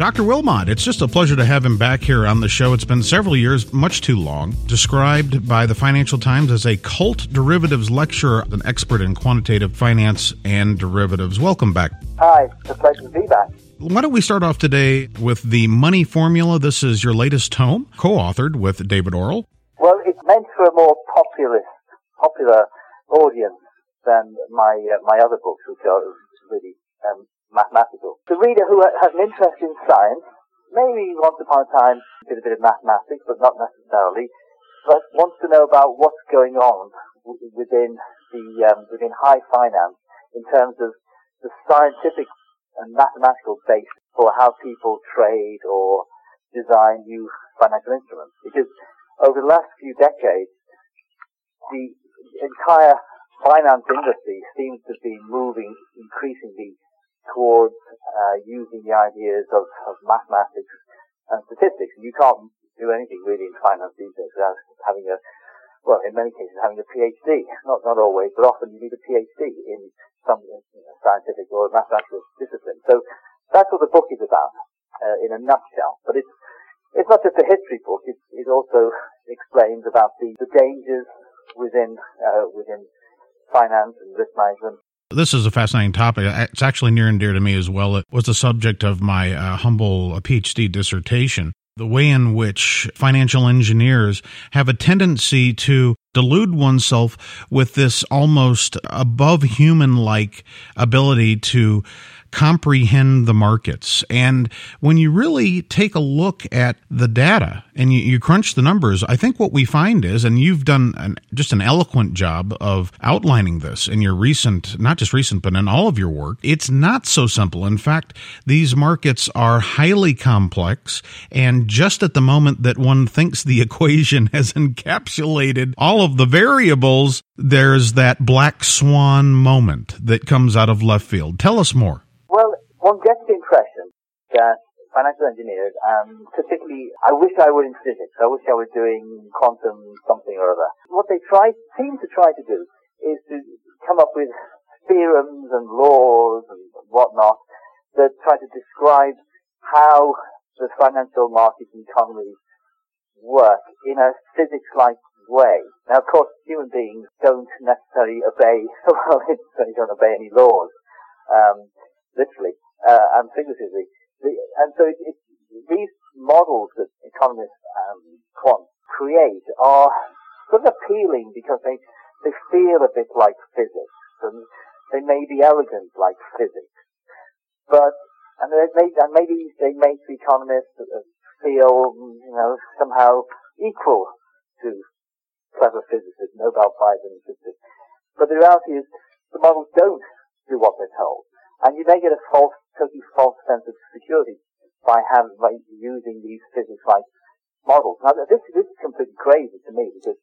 Dr. Wilmot, it's just a pleasure to have him back here on the show. It's been several years, much too long. Described by the Financial Times as a cult derivatives lecturer, an expert in quantitative finance and derivatives. Welcome back. Hi, it's a pleasure to be back. Why don't we start off today with the Money Formula? This is your latest tome, co-authored with David Orrell. Well, it's meant for a more popular audience than my other books, which are really mathematical. The reader who has an interest in science, maybe once upon a time did a bit of mathematics, but not necessarily, but wants to know about what's going on within high finance in terms of the scientific and mathematical base for how people trade or design new financial instruments. Because over the last few decades, the entire finance industry seems to be moving increasingly towards using the ideas of mathematics and statistics. And you can't do anything really in finance these days without having in many cases having a PhD. Not always, but often you need a PhD in some scientific or mathematical discipline. So that's what the book is about, in a nutshell. But it's not just a history book. It also explains about the dangers within finance and risk management. This is a fascinating topic. It's actually near and dear to me as well. It was the subject of my humble PhD dissertation. The way in which financial engineers have a tendency to delude oneself with this almost above human-like ability to comprehend the markets. And when you really take a look at the data and you crunch the numbers, I think what we find is, and you've done just an eloquent job of outlining this in your not just recent, but in all of your work, it's not so simple. In fact, these markets are highly complex, and just at the moment that one thinks the equation has encapsulated all of the variables, there's that black swan moment that comes out of left field. Tell us more. Well, one gets the impression that financial engineers, particularly, I wish I were in physics. I wish I were doing quantum something or other. What they seem to try to do is to come up with theorems and laws and whatnot that try to describe how the financial markets and economies work in a physics-like way. Now, of course, human beings don't necessarily they don't obey any laws. Literally, and figuratively. And so these models that economists and quants create are sort of appealing because they feel a bit like physics, and they may be elegant like physics. Maybe they make the economists feel, somehow equal to clever physicists, Nobel Prize and physicists. But the reality is the models don't do what they're told. And you may get a totally false sense of security by using these physics-like models. Now, this is completely crazy to me because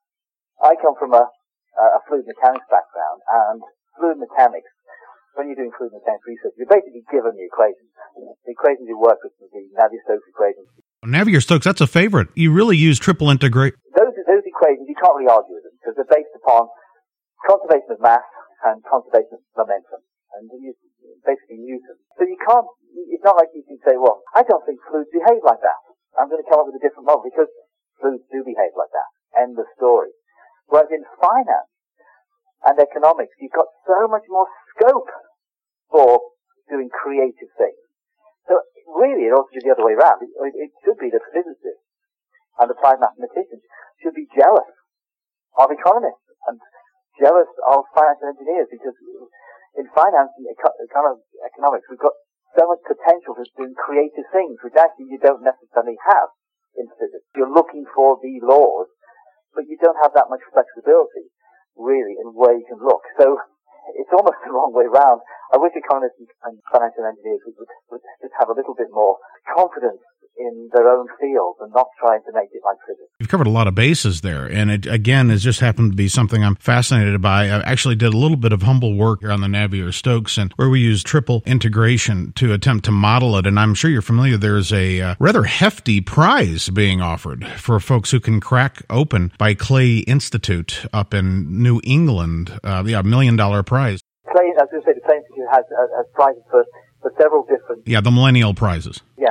I come from a fluid mechanics background, and fluid mechanics, when you're doing fluid mechanics research, you're basically given the equations. The equations you work with are the Navier-Stokes equations. Navier-Stokes, that's a favorite. You really use triple integrate. Those equations, you can't really argue with them because they're based upon conservation of mass and conservation of momentum. And basically Newton. So it's not like you can say, well, I don't think fluids behave like that. I'm going to come up with a different model because fluids do behave like that. End of story. Whereas in finance and economics, you've got so much more scope for doing creative things. So really, it ought to be the other way around. It should be that physicists and applied mathematicians should be jealous of economists and jealous of financial engineers because in finance and economics, we've got so much potential for doing creative things, which actually you don't necessarily have in physics. You're looking for the laws, but you don't have that much flexibility, really, in where you can look. So it's almost the wrong way round. I wish economists and financial engineers would just have a little bit more confidence in their own field and not trying to make it like physics. You've covered a lot of bases there, and it, again, has just happened to be something I'm fascinated by. I actually did a little bit of humble work here on the Navier-Stokes, and where we use triple integration to attempt to model it, and I'm sure you're familiar, there's a rather hefty prize being offered for folks who can crack open by Clay Institute up in New England, $1 million prize. Clay, I was going to say, the Clay Institute has prizes for several different... Yeah, the millennial prizes. Yes.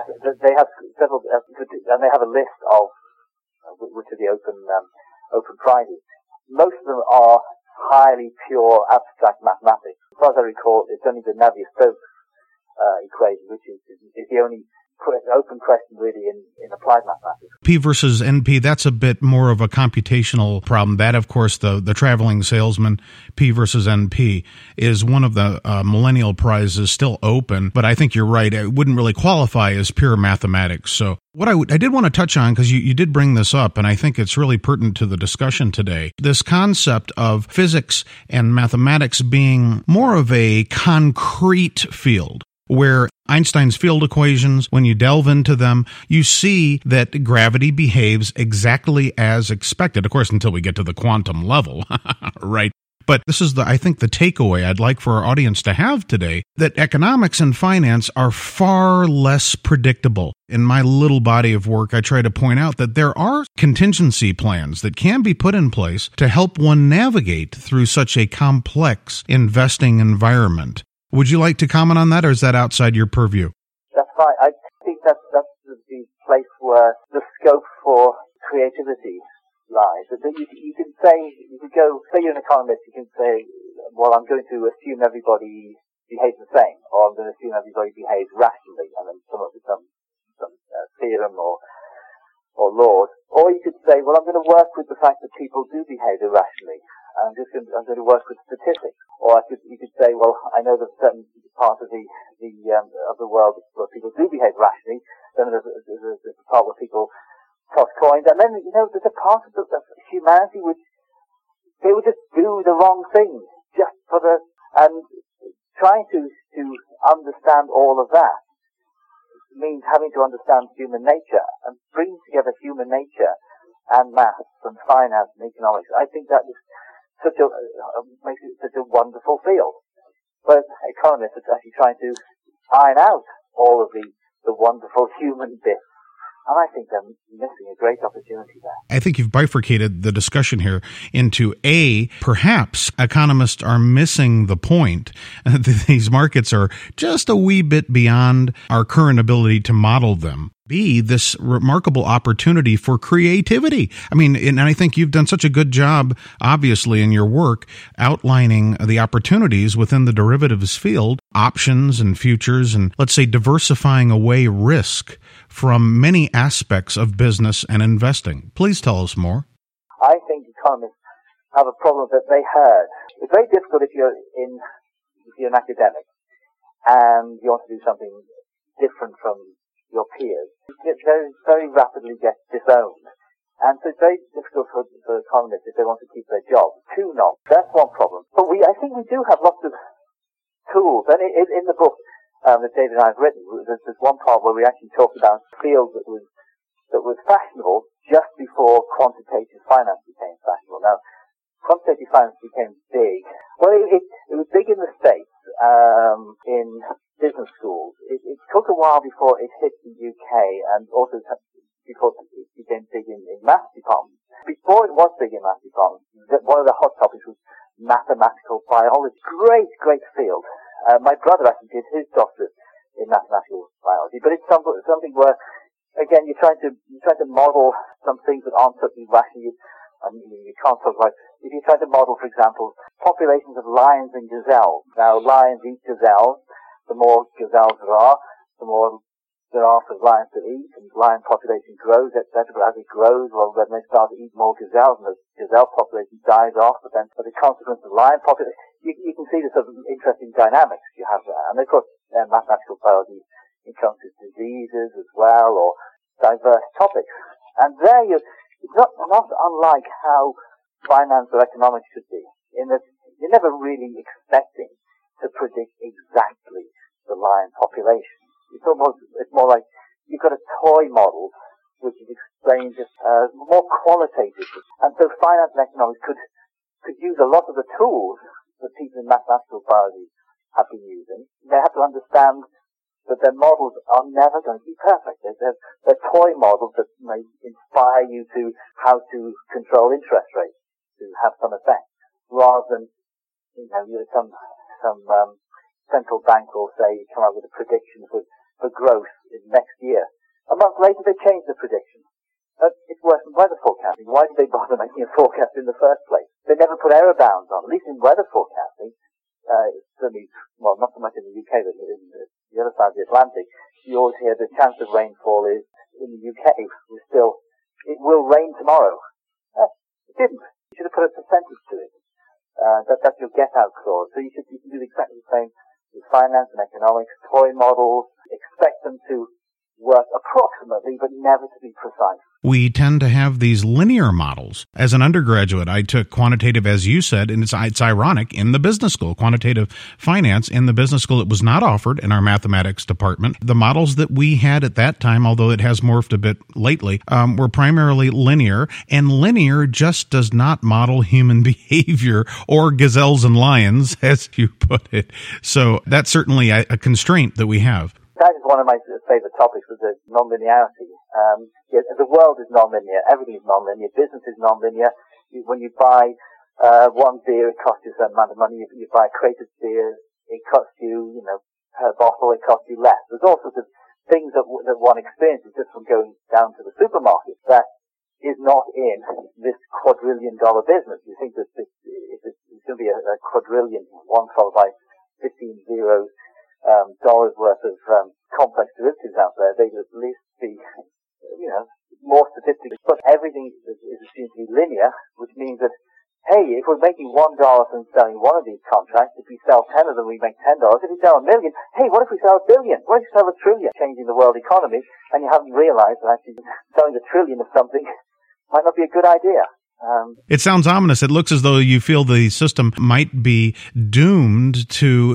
they have several, and they have a list of which are the open prizes. Most of them are highly pure abstract mathematics. As far as I recall, it's only the Navier-Stokes equation, which is the only open question really in applied mathematics. P versus NP, that's a bit more of a computational problem. That, of course, the traveling salesman, P versus NP, is one of the millennial prizes still open, but I think you're right. It wouldn't really qualify as pure mathematics. So what I did want to touch on, because you did bring this up, and I think it's really pertinent to the discussion today, this concept of physics and mathematics being more of a concrete field, where Einstein's field equations, when you delve into them, you see that gravity behaves exactly as expected. Of course, until we get to the quantum level, right? But this is I think the takeaway I'd like for our audience to have today, that economics and finance are far less predictable. In my little body of work, I try to point out that there are contingency plans that can be put in place to help one navigate through such a complex investing environment. Would you like to comment on that, or is that outside your purview? That's right. I think that's the place where the scope for creativity lies. That you can say, you could go, say you're an economist, you can say, well, I'm going to assume everybody behaves the same, or I'm going to assume everybody behaves rationally, and then come up with some theorem or laws. Or you could say, well, I'm going to work with the fact that people do behave irrationally. I'm going to work with statistics. Or you could say, well, I know there's certain parts of the world where people do behave rationally. Then there's a part where people toss coins, and then there's a part of humanity which they would just do the wrong thing and trying to understand all of that means having to understand human nature and bring together human nature and maths and finance and economics. I think that is makes it such a wonderful field. But economists are actually trying to iron out all of the wonderful human bits. And I think they're missing a great opportunity there. I think you've bifurcated the discussion here into perhaps economists are missing the point. These markets are just a wee bit beyond our current ability to model them. B, this remarkable opportunity for creativity. I mean, and I think you've done such a good job, obviously, in your work outlining the opportunities within the derivatives field, options and futures, and let's say diversifying away risk from many aspects of business and investing. Please tell us more. I think economists have a problem that they heard. It's very difficult if you're an academic and you want to do something different from your peers. It very rapidly gets disowned. And so it's very difficult for economists if they want to keep their job to not. That's one problem. But I think we do have lots of tools. And in the book that David and I have written, there's one part where we actually talked about a field that was fashionable just before quantitative finance became fashionable. Now, quantitative finance became big. Well, it was big in the States, in business schools. It took a while before it hit the UK, and also before it became big in maths departments. Before it was big in maths departments, one of the hot topics was mathematical biology. Great field. My brother actually did his doctorate in mathematical biology, but it's something where, again, you're trying to model some things that aren't totally rational. You can't talk about, if you try to model, for example, populations of lions and gazelles. Now, lions eat gazelles. The more gazelles there are, the more there are for lions to eat, and lion population grows, etc. But as it grows, well, then they start to eat more gazelles, and the gazelle population dies off. But then, as a consequence of lion population, you can see the sort of interesting dynamics you have there. And of course, mathematical biology encounters diseases as well, or diverse topics. And there it's not unlike how finance or economics should be, in that you're never really expecting to predict exactly the lion population. It's more like you've got a toy model which is explained just more qualitatively. And so finance and economics could use a lot of the tools that people in mathematical biology have been using. They have to understand that their models are never going to be perfect. They're toy models that may inspire you to how to control interest rates to have some effect, rather than some central bank will say come up with a prediction for growth in next year, A month later, they changed the prediction. It's worse than weather forecasting. Why did they bother making a forecast in the first place? They never put error bounds on. At least in weather forecasting, certainly, well, not so much in the UK, but in the other side of the Atlantic, you always hear the chance of rainfall is, in the UK, was still, it will rain tomorrow. It didn't. You should have put a percentage to it. That's your get-out clause. So you can do exactly the same with finance and economics, toy models, expect them to work approximately, but never to be precise. We tend to have these linear models. As an undergraduate, I took quantitative, as you said, and it's ironic, in the business school, quantitative finance in the business school. It was not offered in our mathematics department. The models that we had at that time, although it has morphed a bit lately, were primarily linear, and linear just does not model human behavior or gazelles and lions, as you put it. So that's certainly a constraint that we have. That is one of my favorite topics, was the non-linearity. The world is non-linear. Everything is non-linear. Business is non-linear. When you buy one beer, it costs you a certain amount of money. If you buy a crate of beer, it costs you, per bottle, it costs you less. There's all sorts of things that one experiences just from going down to the supermarket that is not in this quadrillion-dollar business. You think that if it's going to be a quadrillion, one followed by 15 zeros, dollars worth of complex derivatives out there, they'd at least be, more statistics. But everything is assumed to be linear, which means that, hey, if we're making $1 from selling one of these contracts, if we sell 10 of them, we make $10. If we sell 1 million, hey, what if we sell 1 billion? What if we sell 1 trillion? Changing the world economy, and you haven't realized that actually selling 1 trillion of something might not be a good idea. It sounds ominous. It looks as though you feel the system might be doomed to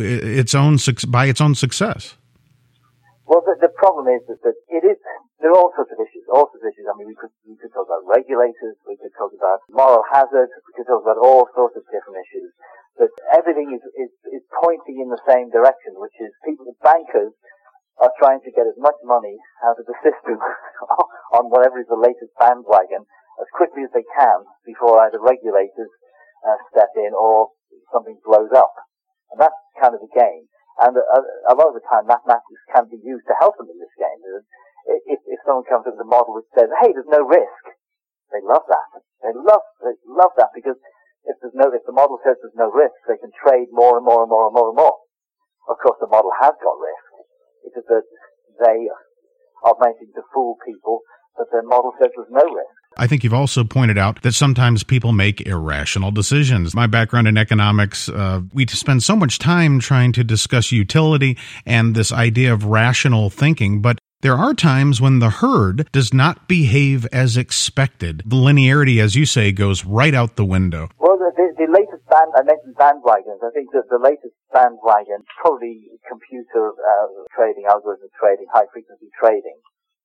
by its own success. Well, the problem is that there are all sorts of issues. I mean, we could talk about regulators, we could talk about moral hazard, we could talk about all sorts of different issues. But everything is pointing in the same direction, which is bankers are trying to get as much money out of the system on whatever is the latest bandwagon as quickly as they can before either regulators step in or something blows up. And that's kind of the game. And a lot of the time, mathematics can be used to help them in this game. If someone comes up with a model which says, hey, there's no risk, they love that. They love that, because if the model says there's no risk, they can trade more and more and more and more and more. Of course, the model has got risk. It's just that they are managing to fool people that their model says there's no risk. I think you've also pointed out that sometimes people make irrational decisions. My background in economics, we spend so much time trying to discuss utility and this idea of rational thinking, but there are times when the herd does not behave as expected. The linearity, as you say, goes right out the window. Well, the latest I mentioned bandwagons. I think that the latest bandwagon, probably computer trading, algorithm trading, high-frequency trading,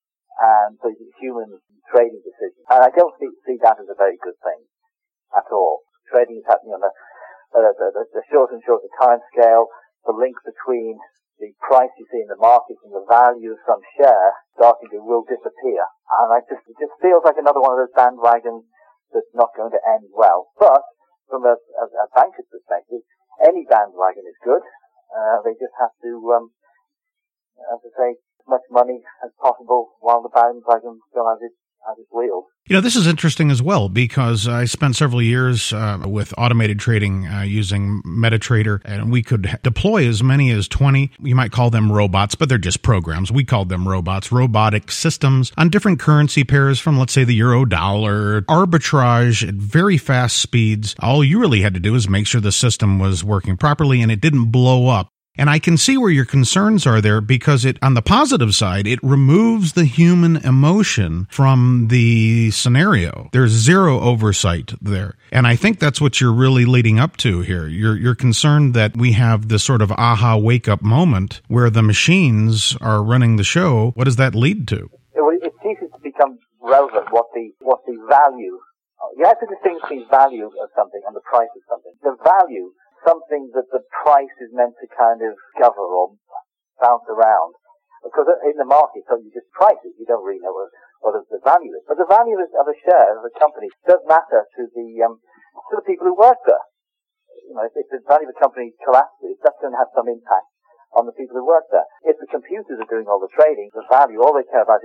and so human trading decisions. And I don't see that as a very good thing at all. Trading is happening on the shorter and shorter time scale. The link between the price you see in the market and the value of some share will disappear. And it just feels like another one of those bandwagons that's not going to end well. But from a banker's perspective, any bandwagon is good. They just have to, as I say, as much money as possible while the bandwagon still has its wheels. This is interesting as well, because I spent several years with automated trading using MetaTrader, and we could deploy as many as 20, you might call them robots, but they're just programs. We called them robots, robotic systems on different currency pairs from, let's say, the euro dollar, arbitrage at very fast speeds. All you really had to do is make sure the system was working properly and it didn't blow up. And I can see where your concerns are there, because on the positive side, it removes the human emotion from the scenario. There's zero oversight there. And I think that's what you're really leading up to here. You're concerned that we have this sort of aha wake-up moment where the machines are running the show. What does that lead to? It ceases to become relevant what the value. You have to distinguish between value of something and the price of something. The value, something that the price is meant to kind of cover or bounce around. Because in the market, so you just price it. You don't really know what the value is. But the value of a share of a company does matter to the people who work there. If the value of a company collapses, that's going to have some impact on the people who work there. If the computers are doing all the trading, the value, all they care about is,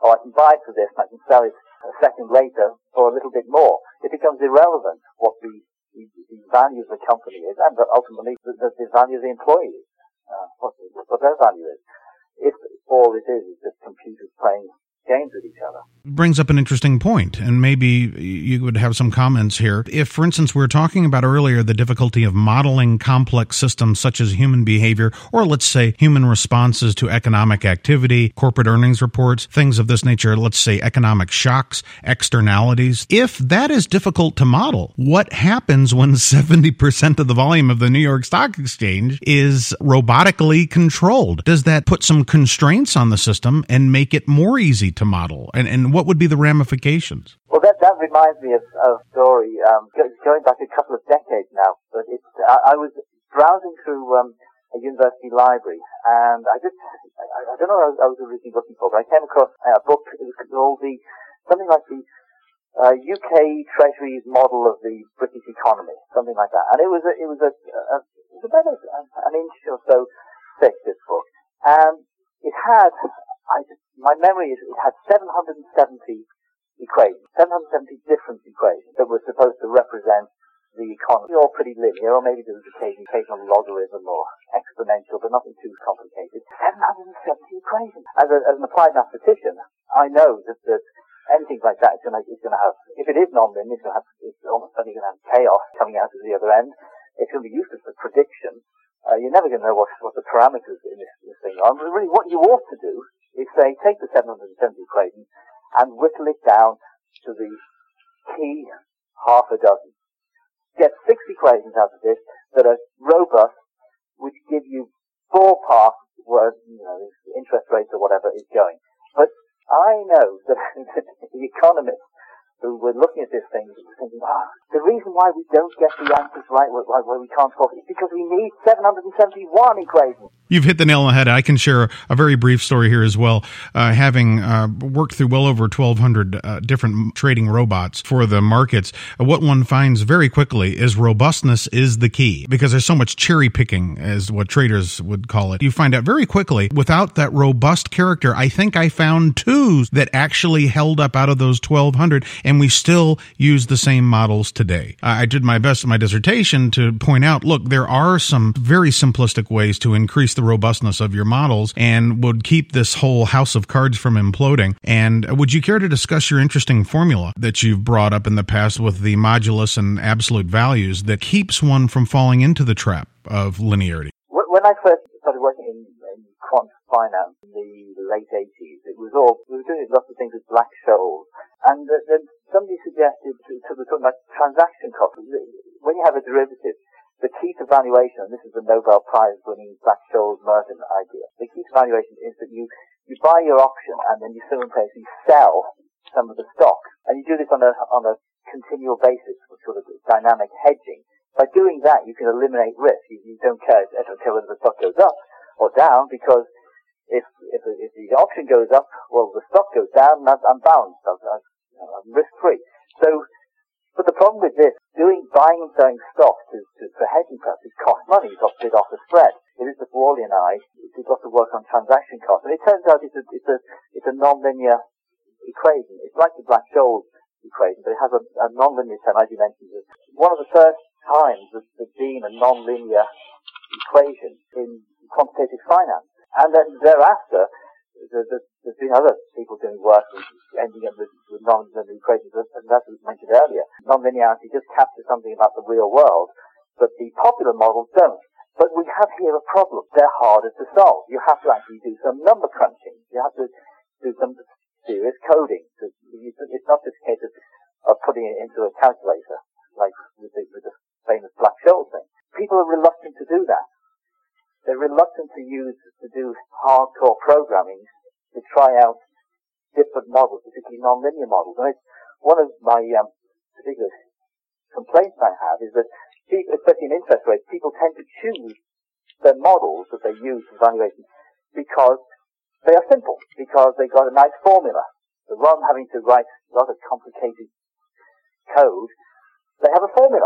or I can buy it for this and I can sell it a second later for a little bit more. It becomes irrelevant what the value of the company is, and ultimately the value of the employee is, what their value is. If all it is just computers playing games with each other. Brings up an interesting point, and maybe you would have some comments here. If, for instance, we were talking about earlier the difficulty of modeling complex systems such as human behavior, or let's say human responses to economic activity, corporate earnings reports, things of this nature, let's say economic shocks, externalities. If that is difficult to model, what happens when 70% of the volume of the New York Stock Exchange is robotically controlled? Does that put some constraints on the system and make it more easy to model? And what would be the ramifications? Well, that reminds me of a story going back a couple of decades now. But I was browsing through a university library, and I don't know what I was originally looking for, but I came across a book. It was called something like the UK Treasury's model of the British economy, something like that. And it was about an inch or so thick, this book, and it had. My memory is it had 770 equations, 770 different equations that were supposed to represent the economy. All pretty linear, or maybe there was occasional logarithm or exponential, but nothing too complicated. 770 equations. As an applied mathematician, I know that anything like that is going to have, if it is non-linear, it's almost certainly going to have chaos coming out of the other end. It's going to be useless for prediction. You're never going to know what the parameters in this thing are. But really, what you ought to do is say, take the 770 equations and whittle it down to the key half a dozen. Get 6 equations out of this that are robust, which give you ballpark where, interest rates or whatever is going. But I know that the economists who were looking at this thing were thinking, the reason why we don't get the answers right, why we can't talk, is because we need 771 equations. You've hit the nail on the head. I can share a very brief story here as well. Having worked through well over 1,200 different trading robots for the markets, what one finds very quickly is robustness is the key, because there's so much cherry picking, as what traders would call it. You find out very quickly, without that robust character, I think I found 2 that actually held up out of those 1,200, and we still use the same models today. I did my best in my dissertation to point out, look, there are some very simplistic ways to increase the robustness of your models and would keep this whole house of cards from imploding. And would you care to discuss your interesting formula that you've brought up in the past with the modulus and absolute values that keeps one from falling into the trap of linearity? When I first started working in quant finance in the late 80s, we were doing lots of things with Black-Scholes, and then somebody suggested to the talking about transaction costs. When you have a derivative, the key to valuation, and this is the Nobel Prize winning Black-Scholes-Merton idea, the key to valuation is that you buy your option and then you simultaneously sell some of the stock. And you do this on a continual basis, sort of dynamic hedging. By doing that, you can eliminate risk. You don't care whether the stock goes up or down, because if the option goes up, well, the stock goes down, and I'm balanced. I'm risk-free. But the problem with this, buying and selling stock for hedging purposes costs money. You've got to bid off the spread. Elizabeth Worley and I did lots of work on transaction costs, and it turns out it's a non-linear equation. It's like the Black-Scholes equation, but it has a non-linear term, as you mentioned. One of the first times there's been a non-linear equation in quantitative finance, and then thereafter there's been other people doing work ending up with non-linear equations, and as we mentioned earlier, non-linearity just captures something about the real world, but the popular models don't. But we have here a problem. They're harder to solve. You have to actually do some number crunching. You have to do some serious coding. It's not just a case of putting it into a calculator, like with the famous Black-Scholes thing. People are reluctant to do that. They're reluctant to do hardcore programming to try out different models, particularly non-linear models. And it's one of my particular complaints I have is that, especially in interest rates, people tend to choose the models that they use for valuation because they are simple, because they've got a nice formula. So rather than having to write a lot of complicated code, they have a formula.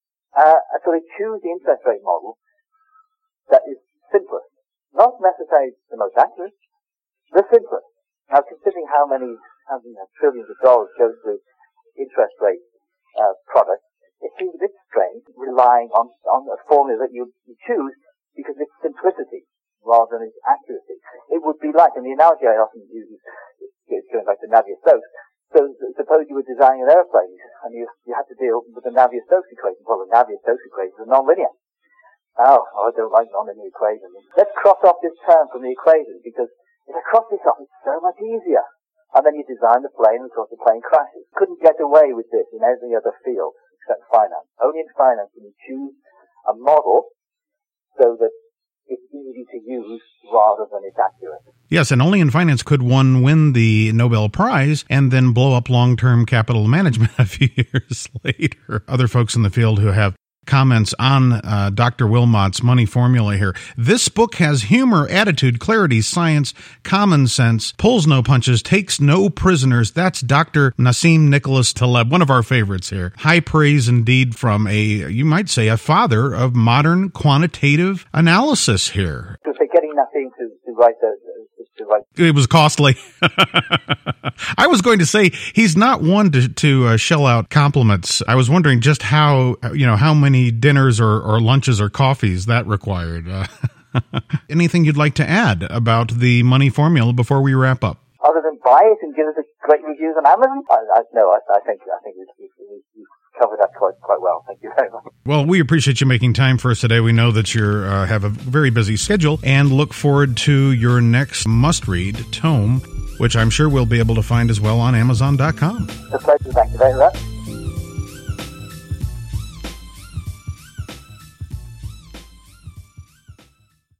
So they choose the interest rate model that is simplest. Not necessarily the most accurate, the simplest. Now, considering how many trillions of dollars go to interest rate products, it seems a bit strange relying on a formula that you choose because of its simplicity rather than its accuracy. It would be like, and the analogy I often use is going back to Navier-Stokes. So suppose you were designing an airplane and you had to deal with the Navier-Stokes equation. Well, the Navier-Stokes equation is nonlinear. Oh, I don't like nonlinear equations. Let's cross off this term from the equation because if I cross this off, it's so much easier. And then you design the plane and of course the plane crashes. Couldn't get away with this in every other field except finance. Only in finance can you choose a model so that it's easy to use rather than it's accurate. Yes, and only in finance could one win the Nobel Prize and then blow up long-term capital management a few years later. Other folks in the field who have comments on Dr. Wilmot's money formula here. This book has humor, attitude, clarity, science, common sense, pulls no punches, takes no prisoners. That's Dr. Nassim Nicholas Taleb, one of our favorites here. High praise indeed from you might say, a father of modern quantitative analysis here. So getting Nassim to write it was costly. I was going to say he's not one to shell out compliments. I was wondering just how many dinners or lunches or coffees that required. Anything you'd like to add about the money formula before we wrap up? Other than buy it and give us a great reviews on Amazon? I think we've covered that quite well. Thank you very much. Well, we appreciate you making time for us today. We know that you have a very busy schedule and look forward to your next must-read tome, which I'm sure we'll be able to find as well on Amazon.com. A pleasure. Thank you very much.